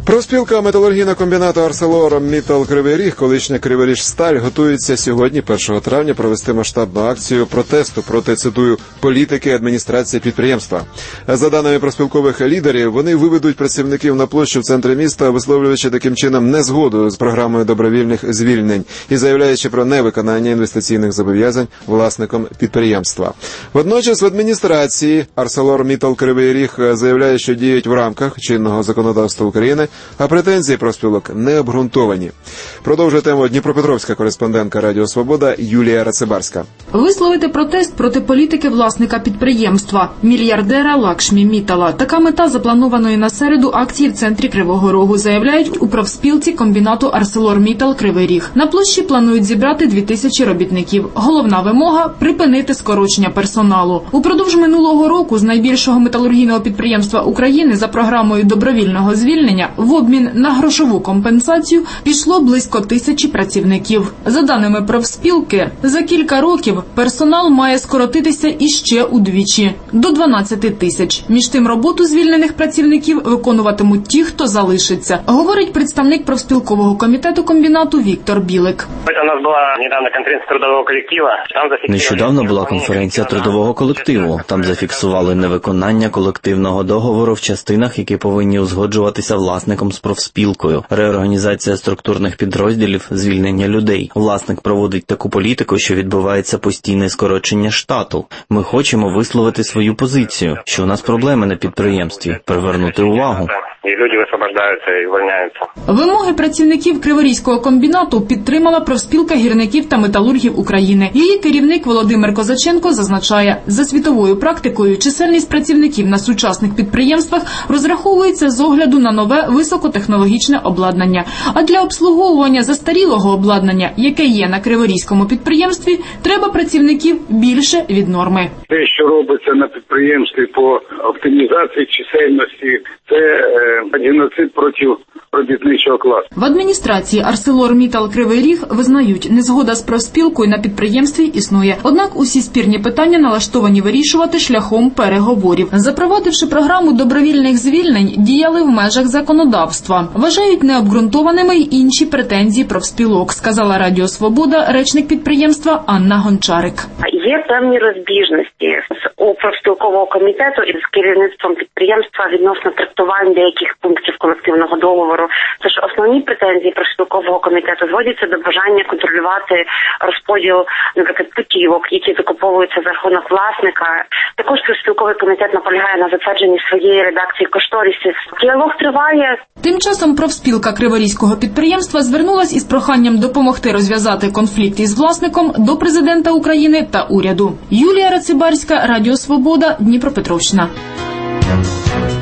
Профспілка металургійного комбінату «Арселор-Міттал Кривий Ріг», колишня «Криворіжсталь», готується сьогодні, 1 травня, провести масштабну акцію протесту проти, цитую, політики адміністрації підприємства. За даними профспілкових лідерів, вони виведуть працівників на площу в центрі міста, висловлюючи таким чином незгоду з програмою добровільних звільнень і заявляючи про невиконання інвестиційних зобов'язань власником підприємства. Водночас в адміністрації «Арселор-Міттал Кривий Ріг» заявляє, що діють в рамках чинного законодавства України, а претензії профспілок не обґрунтовані. Продовжує тему дніпропетровська кореспондентка Радіо Свобода Юлія Рацибарська. Висловити протест проти політики власника підприємства, мільярдера Лакшмі Міттала. Така мета запланованої на середу акції в центрі Кривого Рогу, заявляють у профспілці комбінату «Арселор-Міттал Кривий Ріг». На площі планують зібрати 2000 робітників. Головна вимога – припинити скорочення персоналу. Упродовж минулого року з найбільшого металургійного підприємства України за програмою добровільного звільнення в обмін на грошову компенсацію пішло близько 1000 працівників. За даними профспілки, за кілька років персонал має скоротитися іще удвічі – до 12 тисяч. Між тим роботу звільнених працівників виконуватимуть ті, хто залишиться, говорить представник профспілкового комітету комбінату Віктор Білик. Нещодавно була конференція трудового колективу. Там зафіксували невиконання колективного договору в частинах, які повинні узгоджуватися власником з профспілкою, реорганізація структурних підрозділів, звільнення людей. Власник проводить таку політику, що відбувається постійне скорочення штату. Ми хочемо висловити свою позицію, що у нас проблеми на підприємстві, привернути увагу. І люди висвобождаються і звільняються. Вимоги працівників Криворізького комбінату підтримала профспілка гірників та металургів України. Її керівник Володимир Козаченко зазначає, за світовою практикою чисельність працівників на сучасних підприємствах розраховується з огляду на нове високотехнологічне обладнання. А для обслуговування застарілого обладнання, яке є на Криворізькому підприємстві, треба працівників більше від норми. Те, що робиться на підприємстві по оптимізації чисельності, це геноцид проти робітничого класу. В адміністрації «Арселор-Міттал Кривий Ріг» визнають, незгода з профспілкою на підприємстві існує. Однак усі спірні питання налаштовані вирішувати шляхом переговорів. Запровадивши програму добровільних звільнень, діяли в межах законодавства. Вважають необґрунтованими й інші претензії профспілок, сказала Радіо Свобода речник підприємства Анна Гончарик. Є певні розбіжності у профспілкового комітету і з керівництвом підприємства відносно трактувань деяких пунктів колективного договору. Тож основні претензії профспілкового комітету зводяться до бажання контролювати розподіл, наприклад, путівок, які закуповуються за рахунок власника. Також профспілковий комітет наполягає на затвердженні своєї редакції кошторисів. Діалог триває. Тим часом профспілка Криворізького підприємства звернулась із проханням допомогти розв'язати конфлікт із власником до президента України та уряду. Юлія Рацибарська, Радіо Свобода, Дніпропетровщина.